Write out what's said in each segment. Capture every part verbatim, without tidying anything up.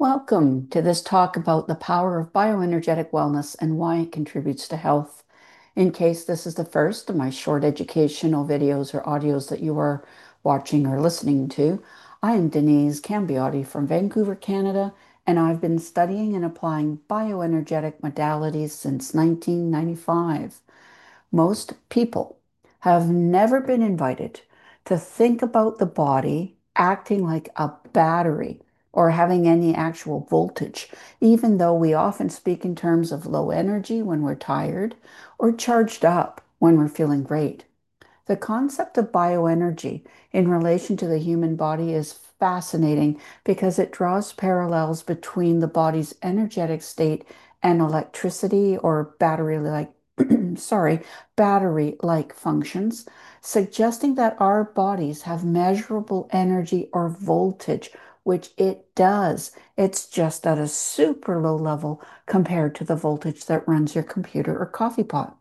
Welcome to this talk about the power of bioenergetic wellness and why it contributes to health. In case this is the first of my short educational videos or audios that you are watching or listening to, I am Denise Cambiotti from Vancouver, Canada, and I've been studying and applying bioenergetic modalities since nineteen ninety-five. Most people have never been invited to think about the body acting like a battery or having any actual voltage, even though we often speak in terms of low energy when we're tired or charged up when we're feeling great. The concept of bioenergy in relation to the human body is fascinating because it draws parallels between the body's energetic state and electricity or battery-like, sorry, battery-like functions, suggesting that our bodies have measurable energy or voltage, which it does. It's just at a super low level compared to the voltage that runs your computer or coffee pot.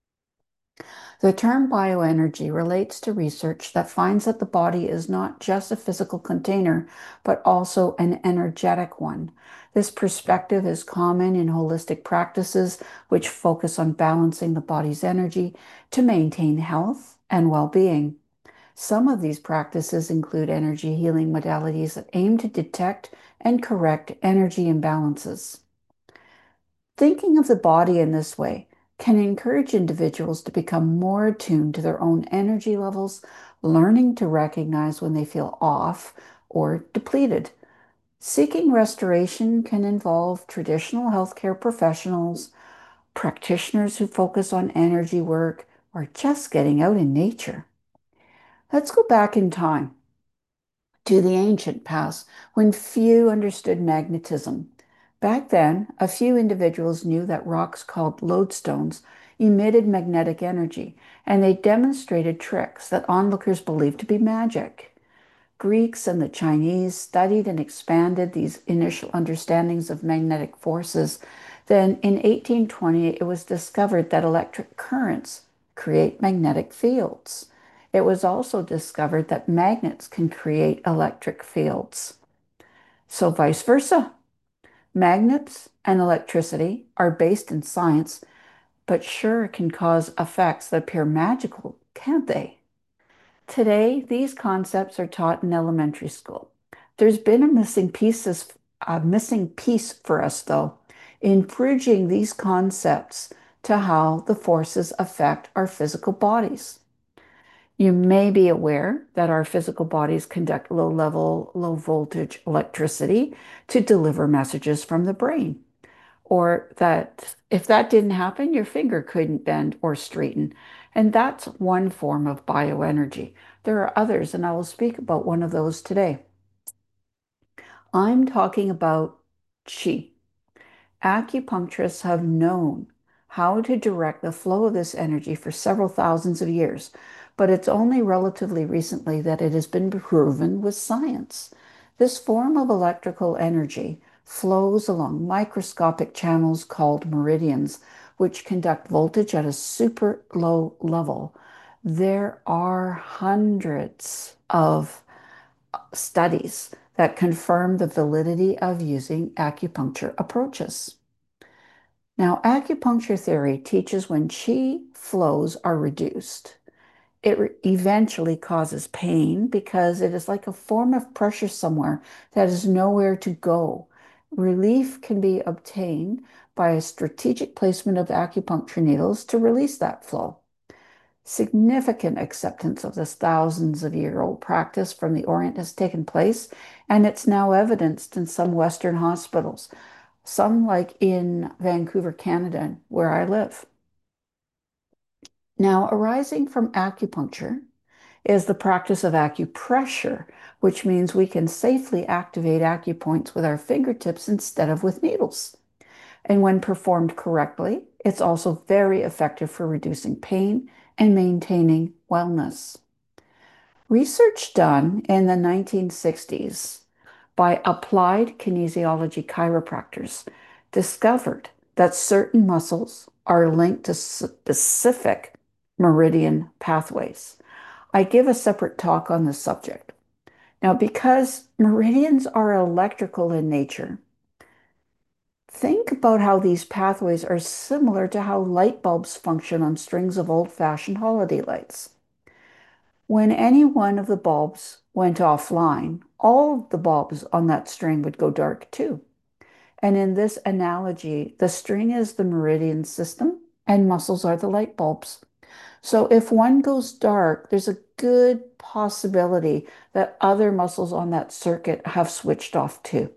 The term bioenergy relates to research that finds that the body is not just a physical container, but also an energetic one. This perspective is common in holistic practices, which focus on balancing the body's energy to maintain health and well being. Some of these practices include energy healing modalities that aim to detect and correct energy imbalances. Thinking of the body in this way can encourage individuals to become more attuned to their own energy levels, learning to recognize when they feel off or depleted. Seeking restoration can involve traditional healthcare professionals, practitioners who focus on energy work, or just getting out in nature. Let's go back in time to the ancient past when few understood magnetism. Back then, a few individuals knew that rocks called lodestones emitted magnetic energy, and they demonstrated tricks that onlookers believed to be magic. Greeks and the Chinese studied and expanded these initial understandings of magnetic forces. Then, in eighteen twenty, it was discovered that electric currents create magnetic fields. It was also discovered that magnets can create electric fields. So, vice versa. Magnets and electricity are based in science, but sure can cause effects that appear magical, can't they? Today, these concepts are taught in elementary school. There's been a missing pieces, a missing piece for us, though, in bridging these concepts to how the forces affect our physical bodies. You may be aware that our physical bodies conduct low level, low voltage electricity to deliver messages from the brain. Or that if that didn't happen, your finger couldn't bend or straighten. And that's one form of bioenergy. There are others, and I will speak about one of those today. I'm talking about qi. Acupuncturists have known how to direct the flow of this energy for several thousands of years, but it's only relatively recently that it has been proven with science. This form of electrical energy flows along microscopic channels called meridians, which conduct voltage at a super low level. There are hundreds of studies that confirm the validity of using acupuncture approaches. Now, acupuncture theory teaches when qi flows are reduced, it re- eventually causes pain because it is like a form of pressure somewhere that is nowhere to go. Relief can be obtained by a strategic placement of acupuncture needles to release that flow. Significant acceptance of this thousands of year old practice from the Orient has taken place, and it's now evidenced in some Western hospitals, some like in Vancouver, Canada, where I live. Now, arising from acupuncture is the practice of acupressure, which means we can safely activate acupoints with our fingertips instead of with needles. And when performed correctly, it's also very effective for reducing pain and maintaining wellness. Research done in the nineteen sixties by applied kinesiology chiropractors discovered that certain muscles are linked to specific meridian pathways. I give a separate talk on this subject. Now, because meridians are electrical in nature, Think about how these pathways are similar to how light bulbs function on strings of old-fashioned holiday lights. When any one of the bulbs went offline, all of the bulbs on that string would go dark too. And in this analogy, the string is the meridian system and muscles are the light bulbs. So if one goes dark, there's a good possibility that other muscles on that circuit have switched off too.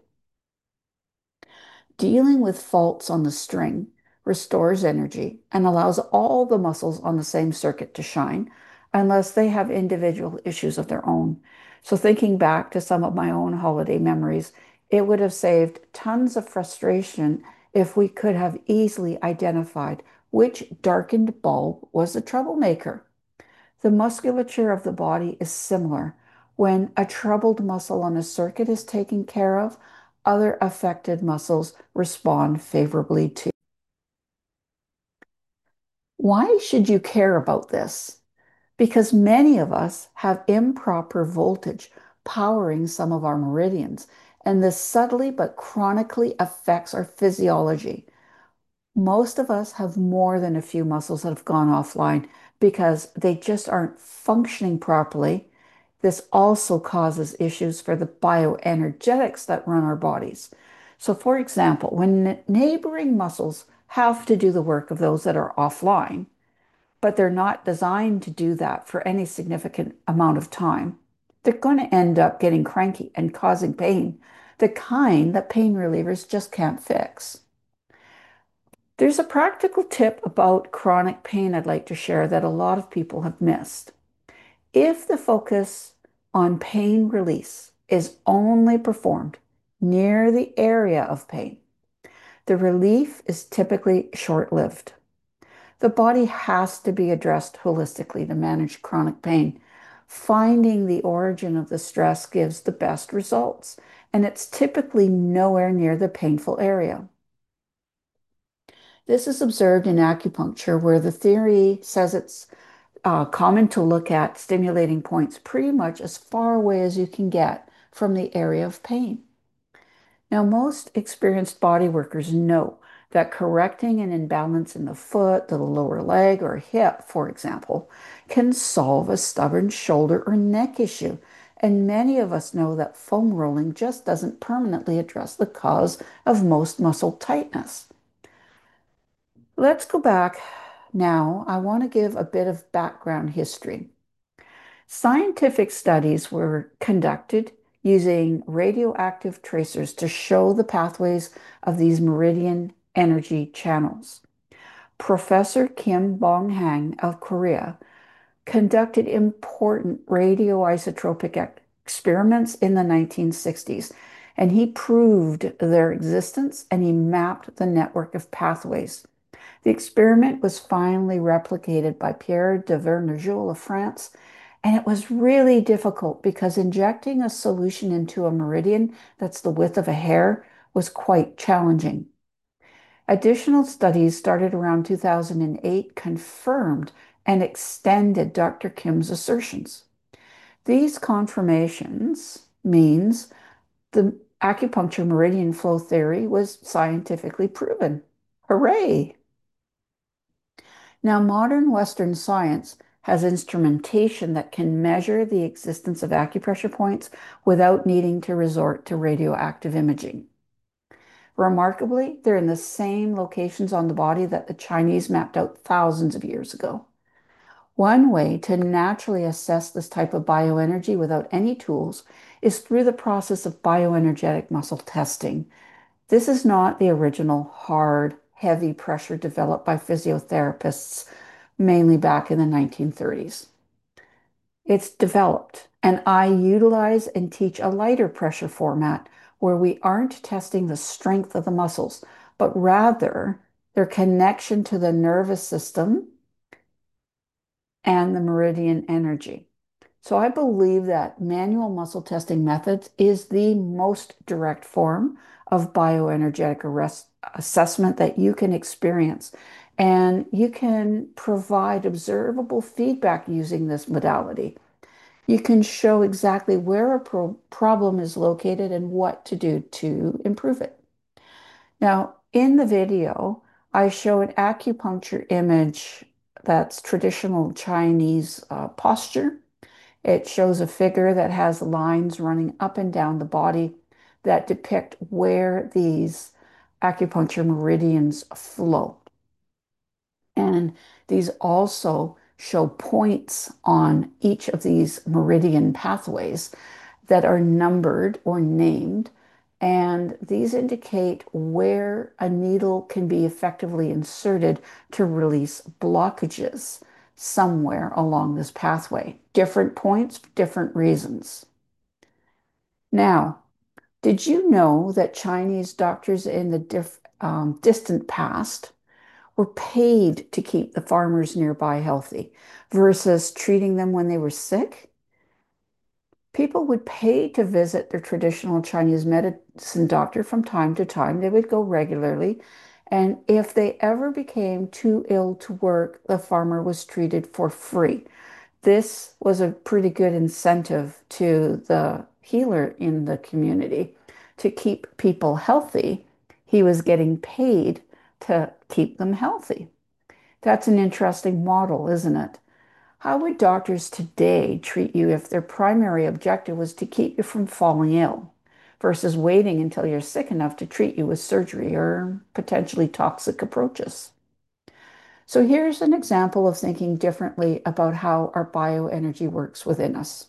Dealing with faults on the string restores energy and allows all the muscles on the same circuit to shine, unless they have individual issues of their own. So, thinking back to some of my own holiday memories, it would have saved tons of frustration if we could have easily identified which darkened bulb was the troublemaker. The musculature of the body is similar. When a troubled muscle on a circuit is taken care of, other affected muscles respond favorably too. Why should you care about this? Because many of us have improper voltage powering some of our meridians, and this subtly but chronically affects our physiology. Most of us have more than a few muscles that have gone offline because they just aren't functioning properly. This also causes issues for the bioenergetics that run our bodies. So, for example, when neighboring muscles have to do the work of those that are offline, but they're not designed to do that for any significant amount of time, they're going to end up getting cranky and causing pain, the kind that pain relievers just can't fix. There's a practical tip about chronic pain I'd like to share that a lot of people have missed. If the focus on pain release is only performed near the area of pain, the relief is typically short-lived. The body has to be addressed holistically to manage chronic pain. Finding the origin of the stress gives the best results, and it's typically nowhere near the painful area. This is observed in acupuncture, where the theory says it's uh, common to look at stimulating points pretty much as far away as you can get from the area of pain. Now, most experienced body workers know that correcting an imbalance in the foot, the lower leg, or hip, for example, can solve a stubborn shoulder or neck issue. And many of us know that foam rolling just doesn't permanently address the cause of most muscle tightness. Let's go back now. I want to give a bit of background history. Scientific studies were conducted using radioactive tracers to show the pathways of these meridian energy channels. Professor Kim Bong-hang of Korea conducted important radioisotopic experiments in the nineteen sixties, and he proved their existence and he mapped the network of pathways. The experiment was finally replicated by Pierre de Vernejoul of France, and it was really difficult because injecting a solution into a meridian that's the width of a hair was quite challenging. Additional studies started around two thousand eight confirmed and extended Doctor Kim's assertions. These confirmations means the acupuncture meridian flow theory was scientifically proven. Hooray! Now, modern Western science has instrumentation that can measure the existence of acupressure points without needing to resort to radioactive imaging. Remarkably, they're in the same locations on the body that the Chinese mapped out thousands of years ago. One way to naturally assess this type of bioenergy without any tools is through the process of bioenergetic muscle testing. This is not the original hard, heavy pressure developed by physiotherapists, mainly back in the nineteen thirties. It's developed, and I utilize and teach a lighter pressure format where we aren't testing the strength of the muscles, but rather their connection to the nervous system and the meridian energy. So I believe that manual muscle testing methods is the most direct form of bioenergetic arrest assessment that you can experience. And you can provide observable feedback using this modality. You can show exactly where a pro problem is located and what to do to improve it. Now, In the video, I show an acupuncture image that's traditional Chinese uh, posture. It shows a figure that has lines running up and down the body that depict where these acupuncture meridians flow. And these also show points on each of these meridian pathways that are numbered or named. And these indicate where a needle can be effectively inserted to release blockages somewhere along this pathway. Different points, different reasons. Now, did you know that Chinese doctors in the diff, um, distant past were paid to keep the farmers nearby healthy versus treating them when they were sick? People would pay to visit their traditional Chinese medicine doctor from time to time. They would go regularly. And if they ever became too ill to work, the farmer was treated for free. This was a pretty good incentive to the healer in the community to keep people healthy. He was getting paid to keep them healthy. That's an interesting model, isn't it? How would doctors today treat you if their primary objective was to keep you from falling ill versus waiting until you're sick enough to treat you with surgery or potentially toxic approaches? So here's an example of thinking differently about how our bioenergy works within us.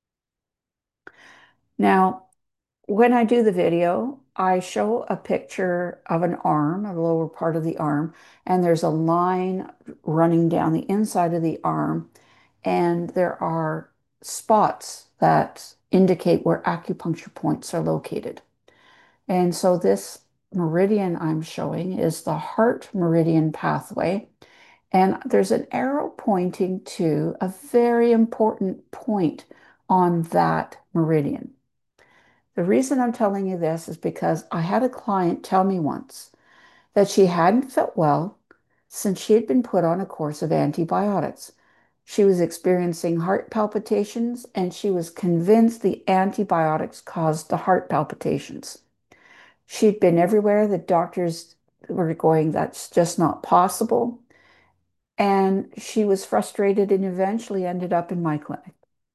Now, when I do the video, I show a picture of an arm, a lower part of the arm, and there's a line running down the inside of the arm, and there are spots that indicate where acupuncture points are located. And so this meridian I'm showing is the heart meridian pathway. And there's an arrow pointing to a very important point on that meridian. The reason I'm telling you this is because I had a client tell me once that she hadn't felt well since she had been put on a course of antibiotics. She was experiencing heart palpitations and she was convinced the antibiotics caused the heart palpitations. She'd been everywhere. The doctors were going, that's just not possible. And she was frustrated and eventually ended up in my clinic.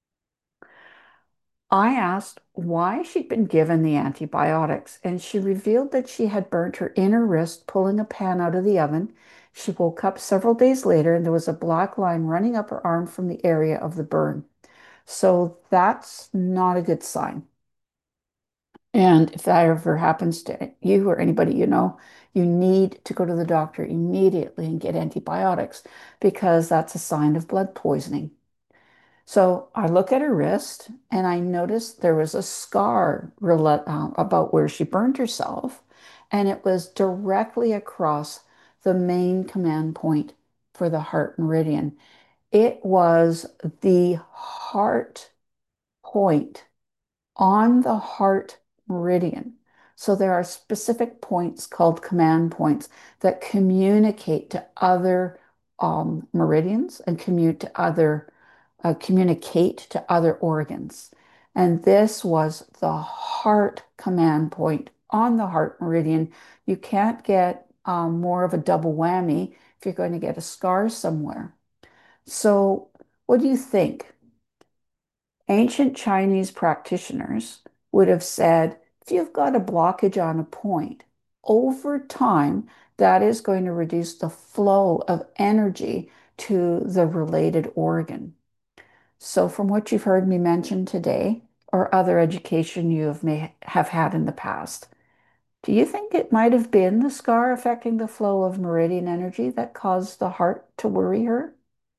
I asked why she'd been given the antibiotics, and she revealed that she had burnt her inner wrist pulling a pan out of the oven. She woke up several days later and there was a black line running up her arm from the area of the burn. So that's not a good sign. And if that ever happens to you or anybody you know, you need to go to the doctor immediately and get antibiotics because that's a sign of blood poisoning. So I look at her wrist and I noticed there was a scar uh, about where she burned herself, and it was directly across the main command point for the heart meridian. It was the heart point on the heart meridian. So there are specific points called command points that communicate to other um, meridians and commute to other uh, communicate to other organs. And this was the heart command point on the heart meridian. You can't get um, more of a double whammy if you're going to get a scar somewhere. So, what do you think? Ancient Chinese practitioners would have said, if you've got a blockage on a point, over time, that is going to reduce the flow of energy to the related organ. So, from what you've heard me mention today, or other education you have may have had in the past, do you think it might have been the scar affecting the flow of meridian energy that caused the heart to worry her?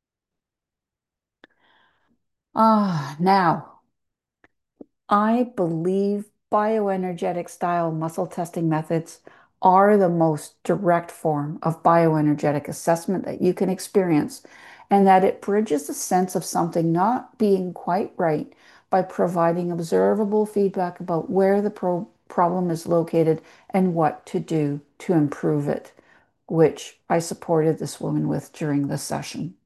Ah, now I believe bioenergetic style muscle testing methods are the most direct form of bioenergetic assessment that you can experience, and that it bridges the sense of something not being quite right by providing observable feedback about where the pro problem is located and what to do to improve it, which I supported this woman with during the session.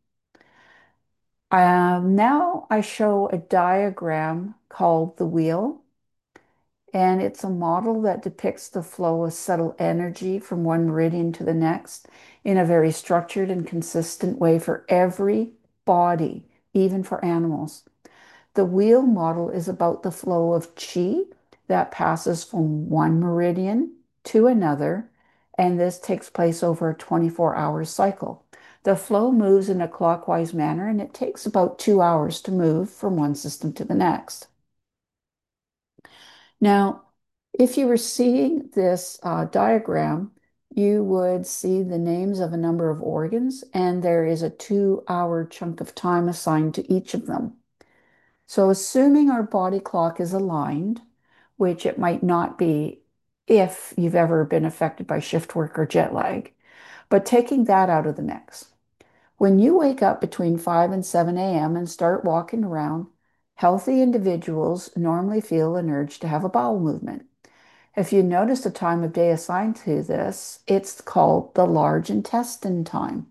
Um, now I show a diagram called the wheel. And it's a model that depicts the flow of subtle energy from one meridian to the next in a very structured and consistent way for every body, even for animals. The wheel model is about the flow of chi that passes from one meridian to another, and this takes place over a twenty-four hour cycle. The flow moves in a clockwise manner, and it takes about two hours to move from one system to the next. Now, if you were seeing this uh, diagram, you would see the names of a number of organs, and there is a two hour chunk of time assigned to each of them. So, assuming our body clock is aligned, which it might not be if you've ever been affected by shift work or jet lag, but taking that out of the mix, when you wake up between five and seven a m and start walking around, healthy individuals normally feel an urge to have a bowel movement. If you notice the time of day assigned to this, it's called the large intestine time.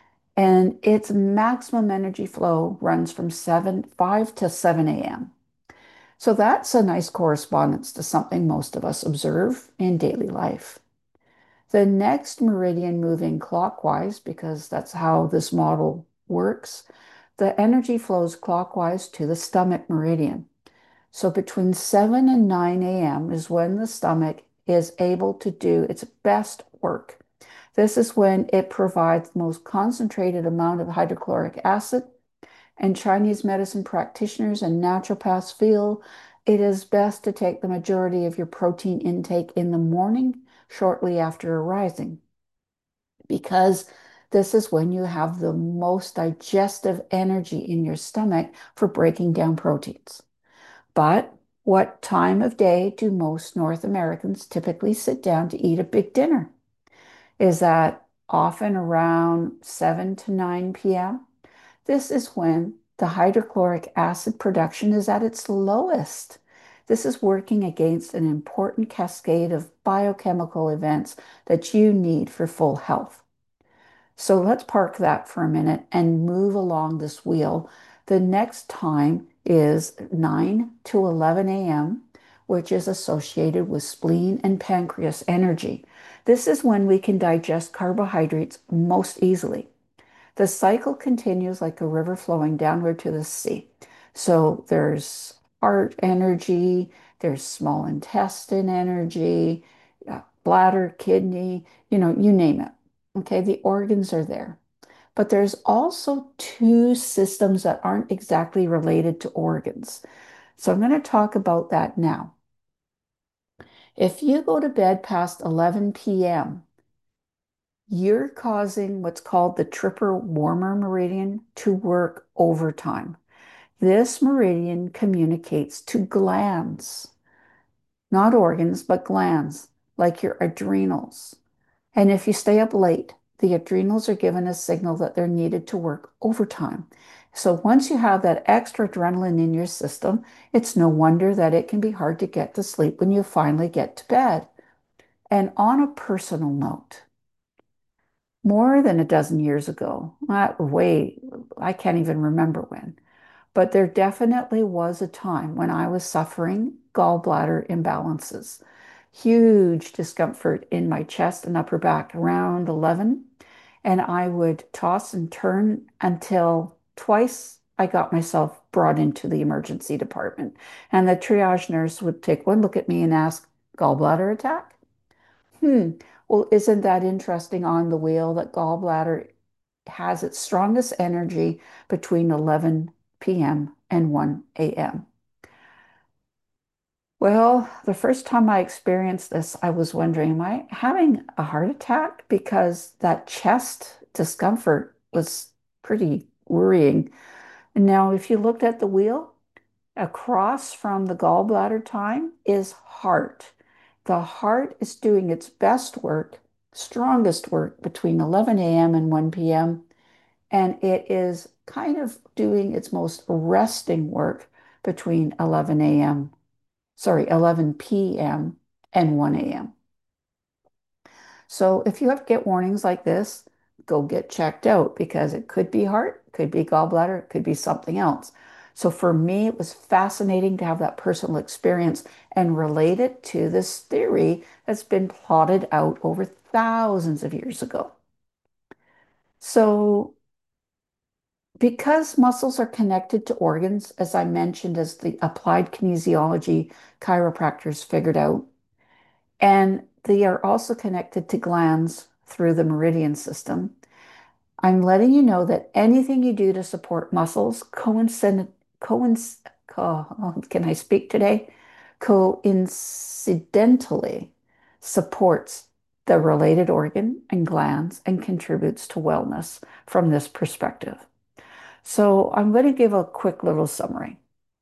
And its maximum energy flow runs from seven, five to seven a m. So that's a nice correspondence to something most of us observe in daily life. The next meridian moving clockwise, because that's how this model works, the energy flows clockwise to the stomach meridian. So between seven and nine a m is when the stomach is able to do its best work. This is when it provides the most concentrated amount of hydrochloric acid, and Chinese medicine practitioners and naturopaths feel it is best to take the majority of your protein intake in the morning shortly after arising, because this is when you have the most digestive energy in your stomach for breaking down proteins. But what time of day do most North Americans typically sit down to eat a big dinner? Is that often around seven to nine p m? This is when the hydrochloric acid production is at its lowest. This is working against an important cascade of biochemical events that you need for full health. So let's park that for a minute and move along this wheel. The next time is nine to eleven a m, which is associated with spleen and pancreas energy. This is when we can digest carbohydrates most easily. The cycle continues like a river flowing downward to the sea. So there's heart energy, there's small intestine energy, uh, bladder, kidney, you know, you name it. Okay, the organs are there. But there's also two systems that aren't exactly related to organs. So I'm going to talk about that now. If you go to bed past eleven p m, you're causing what's called the Tripper Warmer meridian to work overtime. This meridian communicates to glands, not organs, but glands, like your adrenals. And if you stay up late, the adrenals are given a signal that they're needed to work overtime. So once you have that extra adrenaline in your system, it's no wonder that it can be hard to get to sleep when you finally get to bed. And on a personal note, more than a dozen years ago, not way, I can't even remember when, but there definitely was a time when I was suffering gallbladder imbalances, huge discomfort in my chest and upper back around eleven. And I would toss and turn until twice I got myself brought into the emergency department. And the triage nurse would take one look at me and ask, gallbladder attack? Hmm. Well, isn't that interesting on the wheel that gallbladder has its strongest energy between eleven p m and one a m? Well, the first time I experienced this, I was wondering, am I having a heart attack? Because that chest discomfort was pretty worrying. And now, if you looked at the wheel, across from the gallbladder time is heart. The heart is doing its best work, strongest work between eleven a m and one p m, and it is kind of doing its most resting work between eleven a m, sorry, eleven p m and one a m. So if you have to get warnings like this, go get checked out because it could be heart, could be gallbladder, it could be something else. So for me, it was fascinating to have that personal experience and relate it to this theory that's been plotted out over thousands of years ago. So because muscles are connected to organs, as I mentioned, as the applied kinesiology chiropractors figured out, and they are also connected to glands through the meridian system. I'm letting you know that anything you do to support muscles coincident, coinc co- oh, can I speak today? Coincidentally supports the related organ and glands and contributes to wellness from this perspective. So I'm going to give a quick little summary.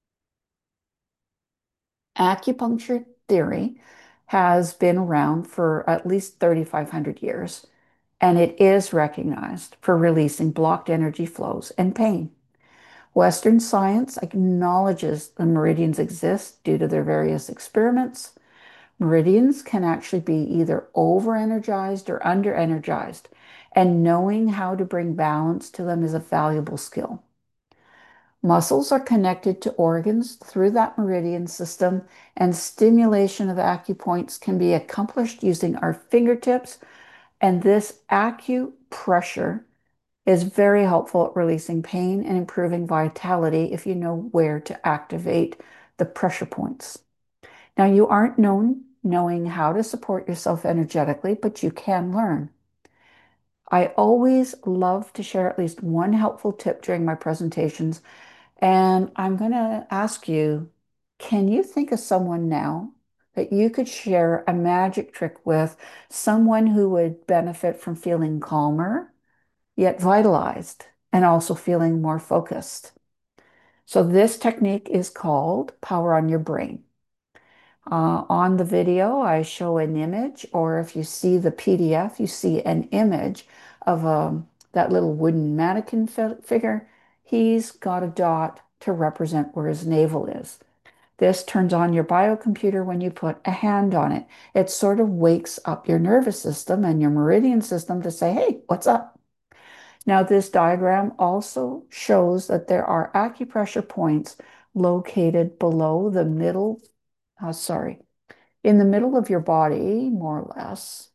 Acupuncture theory has been around for at least thirty-five hundred years, and it is recognized for releasing blocked energy flows and pain. Western science acknowledges the meridians exist due to their various experiments. Meridians can actually be either over-energized or under-energized, and knowing how to bring balance to them is a valuable skill. Muscles are connected to organs through that meridian system, and stimulation of acupoints can be accomplished using our fingertips. And this acupressure is very helpful at releasing pain and improving vitality if you know where to activate the pressure points. Now, you aren't known knowing how to support yourself energetically, but you can learn. I always love to share at least one helpful tip during my presentations, and I'm going to ask you, can you think of someone now that you could share a magic trick with, someone who would benefit from feeling calmer, yet vitalized, and also feeling more focused? So this technique is called Power on Your Brain. Uh, on the video, I show an image, or if you see the P D F, you see an image of um, that little wooden mannequin fi figure. He's got a dot to represent where his navel is. This turns on your biocomputer when you put a hand on it. It sort of wakes up your nervous system and your meridian system to say, hey, what's up? Now, this diagram also shows that there are acupressure points located below the middle, uh, sorry, in the middle of your body, more or less.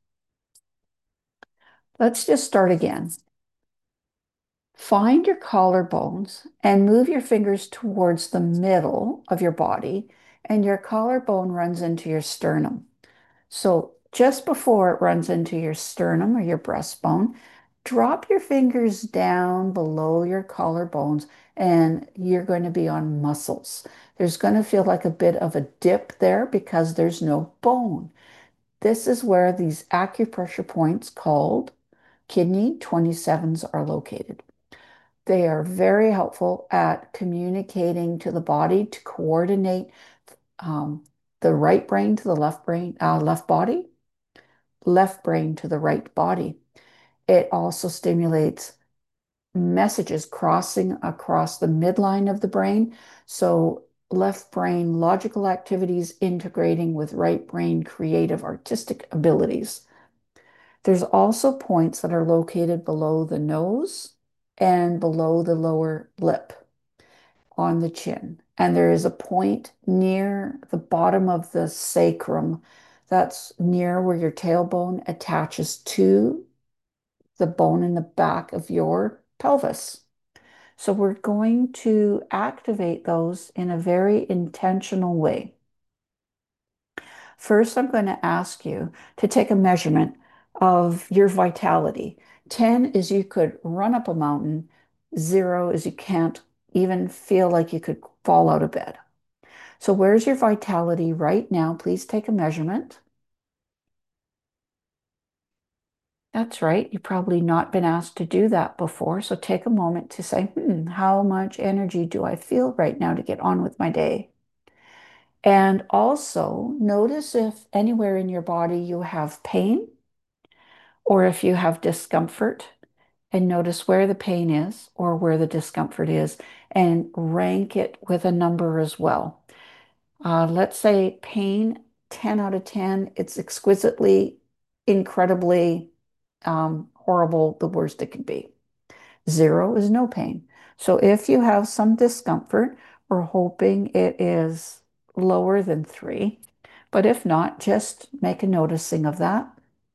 Let's just start again. Find your collarbones and move your fingers towards the middle of your body, and your collarbone runs into your sternum. So just before it runs into your sternum or your breastbone, drop your fingers down below your collarbones, and you're going to be on muscles. There's going to feel like a bit of a dip there because there's no bone. This is where these acupressure points called kidney twenty-sevens are located. They are very helpful at communicating to the body to coordinate um, the right brain to the left brain, uh, left body, left brain to the right body. It also stimulates messages crossing across the midline of the brain. So left brain logical activities integrating with right brain creative artistic abilities. There's also points that are located below the nose and below the lower lip on the chin. And there is a point near the bottom of the sacrum that's near where your tailbone attaches to the bone in the back of your pelvis. So we're going to activate those in a very intentional way. First, I'm going to ask you to take a measurement of your vitality. ten is you could run up a mountain. Zero is you can't even feel like you could fall out of bed. So where's your vitality right now? Please take a measurement. That's right. You've probably not been asked to do that before. So take a moment to say, hmm, how much energy do I feel right now to get on with my day? And also notice if anywhere in your body you have pain or if you have discomfort, and notice where the pain is or where the discomfort is, and rank it with a number as well. Uh, let's say pain, ten out of ten, it's exquisitely, incredibly um, horrible, the worst it can be. Zero is no pain. So if you have some discomfort, We're hoping it is lower than three. But if not, just make a noticing of that.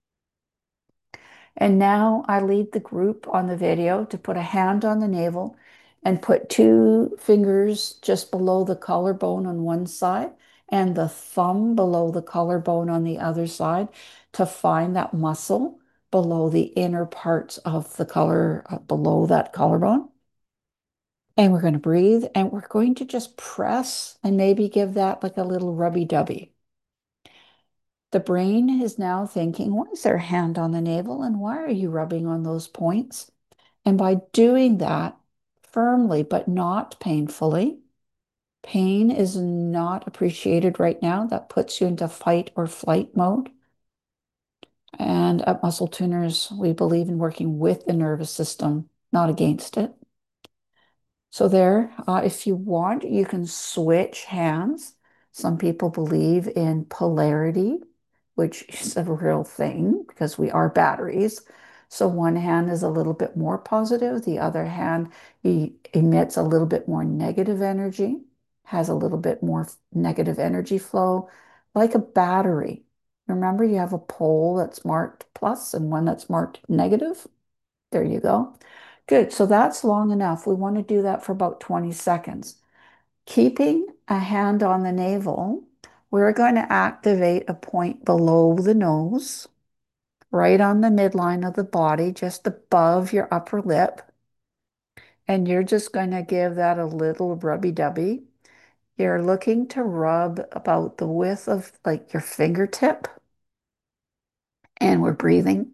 And now I lead the group on the video to put a hand on the navel and put two fingers just below the collarbone on one side and the thumb below the collarbone on the other side to find that muscle below the inner parts of the collar, uh, below that collarbone. And we're going to breathe and we're going to just press and maybe give that like a little rubby dubby. The brain is now thinking, why is there a hand on the navel and why are you rubbing on those points? And by doing that firmly but not painfully, pain is not appreciated right now. That puts you into fight or flight mode. And at Muscle Tuners, we believe in working with the nervous system, not against it. So there, uh, if you want, you can switch hands. Some people believe in polarity, which is a real thing because we are batteries. So one hand is a little bit more positive, the other hand e emits a little bit more negative energy, has a little bit more negative energy flow, like a battery. Remember, you have a pole that's marked plus and one that's marked negative. There you go. Good. So that's long enough. We want to do that for about twenty seconds. Keeping a hand on the navel, we're going to activate a point below the nose, right on the midline of the body, just above your upper lip. And you're just going to give that a little rubby-dubby. You're looking to rub about the width of like your fingertip. And we're breathing.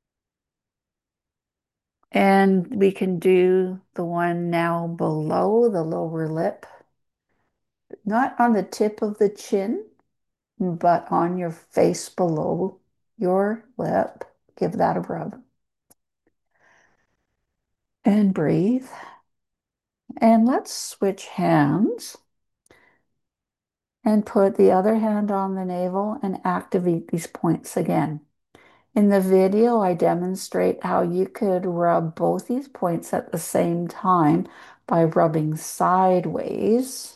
And we can do the one now below the lower lip, not on the tip of the chin, but on your face below your lip. Give that a rub. And breathe. And let's switch hands and put the other hand on the navel and activate these points again. In the video, I demonstrate how you could rub both these points at the same time by rubbing sideways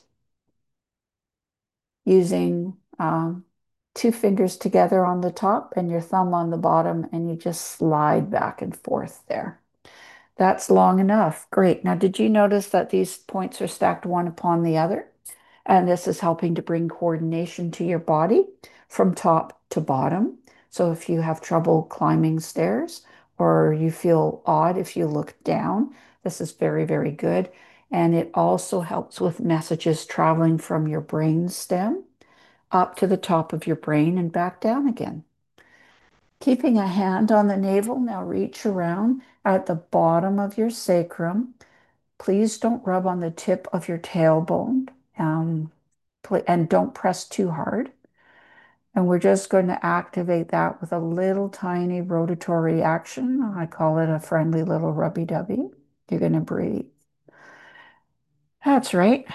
using um, two fingers together on the top and your thumb on the bottom, and you just slide back and forth there. That's long enough. Great. Now, did you notice that these points are stacked one upon the other? And this is helping to bring coordination to your body from top to bottom. So if you have trouble climbing stairs or you feel odd if you look down, this is very, very good. And it also helps with messages traveling from your brain stem up to the top of your brain and back down again. Keeping a hand on the navel, now reach around at the bottom of your sacrum. Please don't rub on the tip of your tailbone, um, and don't press too hard. And we're just going to activate that with a little tiny rotatory action. I call it a friendly little rubby-dubby. You're going to breathe. That's right.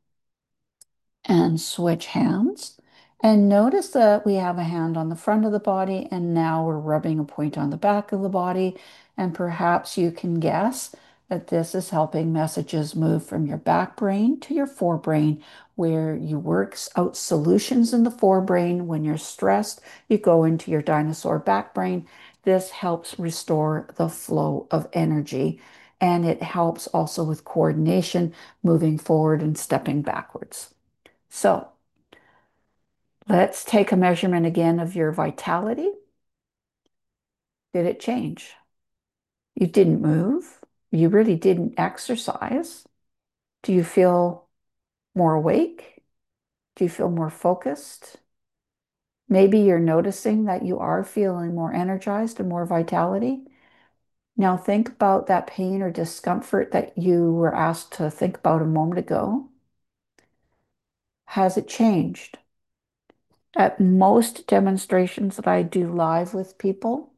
And switch hands. And notice that we have a hand on the front of the body, and now we're rubbing a point on the back of the body. And perhaps you can guess that this is helping messages move from your back brain to your forebrain, where you work out solutions in the forebrain. When you're stressed, you go into your dinosaur back brain. This helps restore the flow of energy, and it helps also with coordination, moving forward and stepping backwards. So let's take a measurement again of your vitality. Did it change? You didn't move. You really didn't exercise. Do you feel more awake? Do you feel more focused? Maybe you're noticing that you are feeling more energized and more vitality. Now think about that pain or discomfort that you were asked to think about a moment ago. Has it changed? At most demonstrations that I do live with people,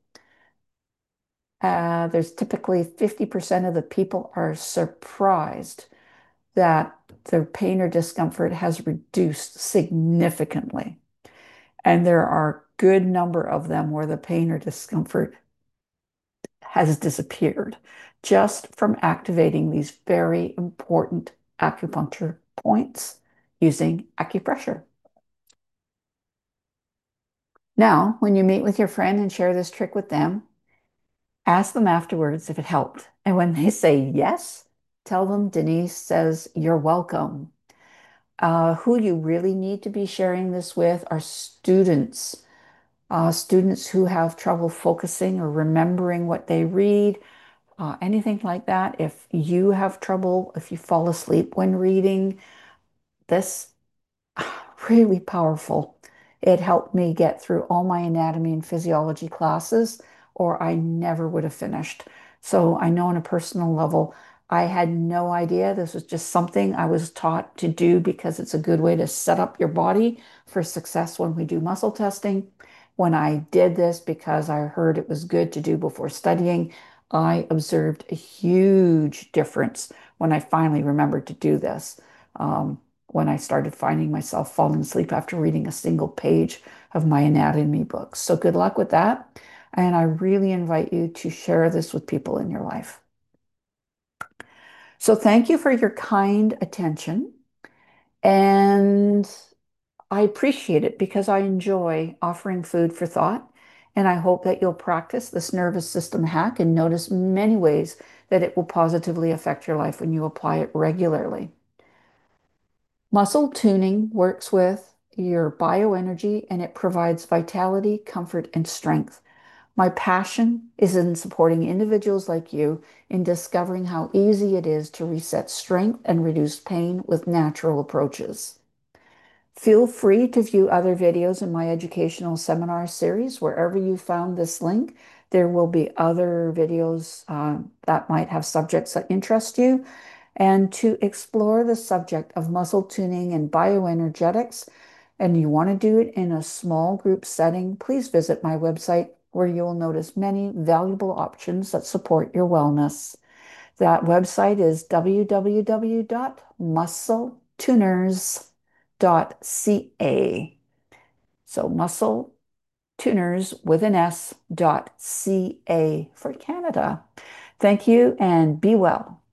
uh, there's typically fifty percent of the people are surprised that their pain or discomfort has reduced significantly. And there are a good number of them where the pain or discomfort has disappeared just from activating these very important acupuncture points using acupressure. Now, when you meet with your friend and share this trick with them, ask them afterwards if it helped. And when they say yes, tell them Denise says you're welcome. Uh, who you really need to be sharing this with are students, uh, students who have trouble focusing or remembering what they read, uh, anything like that. If you have trouble, if you fall asleep when reading, this really powerful. It helped me get through all my anatomy and physiology classes, or I never would have finished. So I know on a personal level, I had no idea. This was just something I was taught to do because it's a good way to set up your body for success when we do muscle testing. When I did this because I heard it was good to do before studying, I observed a huge difference when I finally remembered to do this. Um, when I started finding myself falling asleep after reading a single page of my anatomy book. So good luck with that. And I really invite you to share this with people in your life. So thank you for your kind attention. And I appreciate it because I enjoy offering food for thought. And I hope that you'll practice this nervous system hack and notice many ways that it will positively affect your life when you apply it regularly. Muscle tuning works with your bioenergy and it provides vitality, comfort, and strength. My passion is in supporting individuals like you in discovering how easy it is to reset strength and reduce pain with natural approaches. Feel free to view other videos in my educational seminar series. Wherever you found this link, there will be other videos uh, that might have subjects that interest you. And to explore the subject of muscle tuning and bioenergetics, and you want to do it in a small group setting, please visit my website where you will notice many valuable options that support your wellness. That website is w w w dot muscle tuners dot c a. So muscle tuners with an S dot C A for Canada. Thank you and be well.